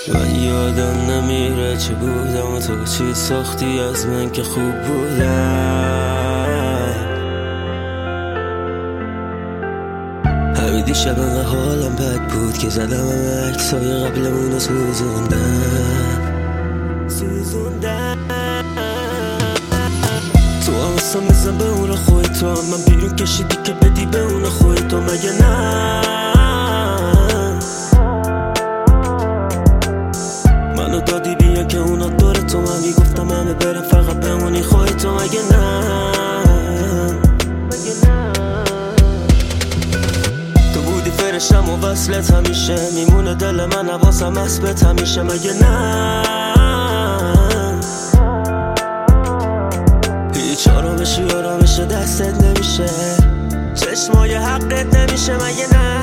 من یادم نمیره چه بودم و تو چی ساختی از من که خوب بودم. همین دیشب انقدر حالم بد بود که زدم عکسای قبلمون رو سوزوندم. تو هم اصلا بزن به اون خوی تو هم من بیرون کشیدی که بدی به اون خوی تو مگه نه؟ منو دادی بیا که اونا دور تو من میگفتم همه برم فقط بمونی خوی تو مگه نه؟ تو بودی فرشتم و وصلت همیشه میمونه دل من حواسم اسبت همیشه مگه نه؟ آرامشی دستت نمیشه چشمای حقت نمیشه مگه نه؟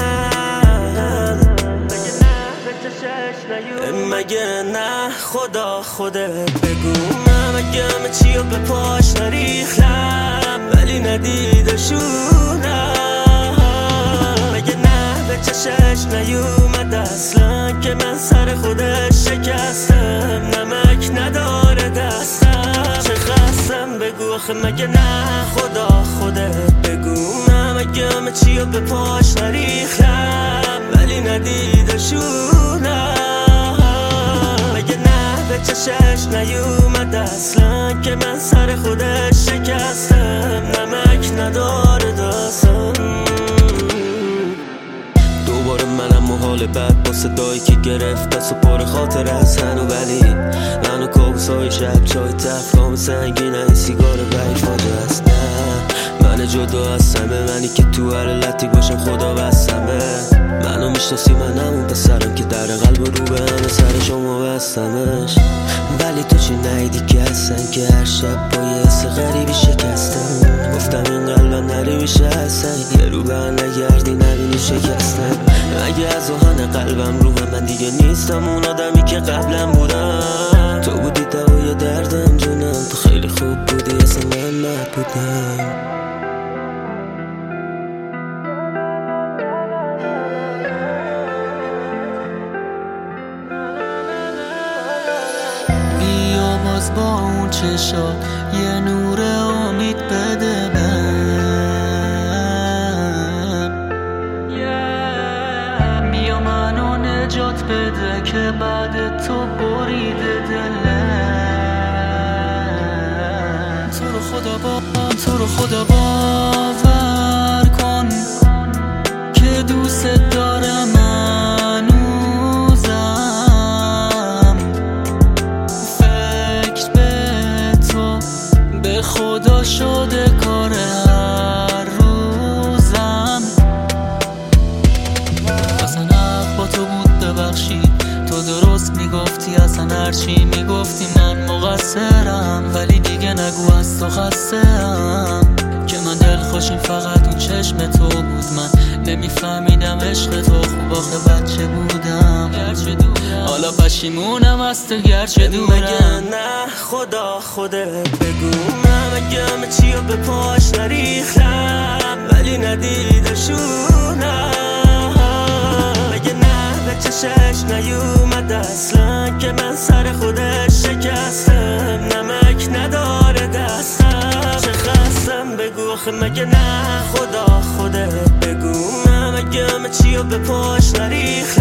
مگه نه خدا خودت بگو من مگه همه چیو به پاش نریختم ولی ندیدشونم. مگه نه به چشش نیومد اصلا که من سر خودش شکستم نمک نداره دستم چه خستم بگو آخه مگه نه خدا خودت بگو من مگه همه چیو به پاش نریختم ولی ندیدشونم. مگه نه به چشش نیومد اصلا که من سر خودش شکستم نمک نداره دستم. دوباره منم و حال بد با صدایی که گرفت دست و پر خاطر از هنو ولی من و کابوسای شب چای تفکام سنگین این سیگار بای فاجه است. نه من جدا هستمه منی که تو هر لطی باشم خدا بستمه. منو میشناسی من همون پسرم که در قلب رو به همه سر شما بستمش ولی تو چی نیدی که هستن که هر شب با یه حس غریبی شکستم. گفتم این قلبم نری میشه هستن یه رو به نگردی نبینی شکستم. اگه از آهن قلبم رو من دیگه نیستم اون آدمی که قبلم بودم. تو بودی دوای دردم جونم تو خیلی خوب بودی اصلا من نبودم. بیا باز با اون چشات یه نور امید بده بیا منو نجات بده که بعد تو بریده دلم. تو رو خدا باور کن که دوست دارم هنوزم. فکر به تو به خدا شده کار هر روزم. اصلا حق با تو بود ببخشید تو درست میگفتی اصلا هرچی میگفتی من مقصرم ولی دیگه نگو از تو خسته‌ام که من دلخوشیم فقط اون چشم تو بود. من نمیفهمیدم عشق تو خوب آخه بچه بودم حالا پشیمونم از تو گرچه دورم. مگه نه خدا خودت بگو من مگه همه چیو به پاش نریختم ولی ندیدشونم. مگه نه به چشش نیومد اصلا که من سر خودش شکستم نمک نداره دستم چه خستم بگو آخه مگه نه خدا خودت بگو من مگه همه چیو به پاش نریختم